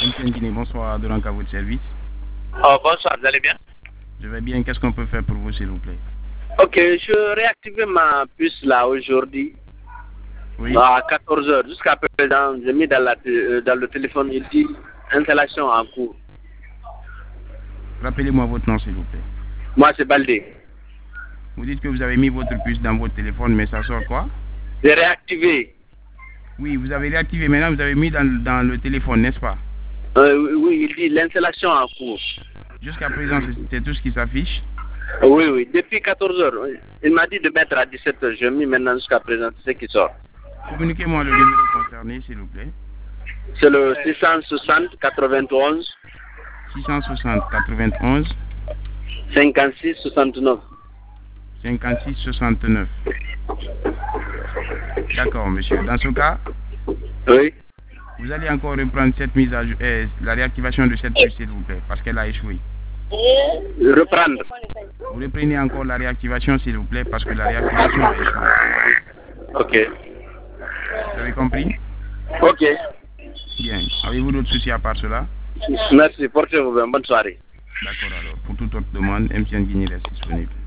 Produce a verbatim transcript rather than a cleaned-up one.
M T N Guinée, bonsoir, de à votre service. Oh, bonsoir, vous allez bien? Je vais bien, qu'est-ce qu'on peut faire pour vous, s'il vous plaît? Ok, je réactive ma puce là aujourd'hui. Oui. À quatorze heures. Jusqu'à présent, j'ai mis dans, la, euh, dans le téléphone, il dit installation en cours. Rappelez-moi votre nom, s'il vous plaît. Moi, c'est Baldé. Vous dites que vous avez mis votre puce dans votre téléphone, mais ça sort quoi? J'ai réactivé. Oui, vous avez réactivé. Maintenant, vous avez mis dans, dans le téléphone, n'est-ce pas? euh, Oui, il dit l'installation en cours. Jusqu'à présent, c'est tout ce qui s'affiche? Oui, oui, depuis quatorze heures. Il m'a dit de mettre à dix-sept heures. Je mis maintenant jusqu'à présent, c'est ce qui sort. Communiquez-moi le numéro concerné, s'il vous plaît. C'est le six cent soixante quatre-vingt-onze. six cent soixante quatre-vingt-onze. cinquante-six soixante-neuf. cinquante-six soixante-neuf. D'accord, monsieur. Dans ce cas, oui. Vous allez encore reprendre cette mise à jour, euh, la réactivation de cette puce, s'il vous plaît, parce qu'elle a échoué. Reprendre. Vous reprenez encore la réactivation, s'il vous plaît, parce que la réactivation a échoué. Ok. Vous avez compris? Ok. Bien. Avez-vous d'autres soucis à part cela? Merci. Portez-vous bien. Bonne soirée. D'accord alors. Pour toute autre demande, M T N Guinée reste disponible.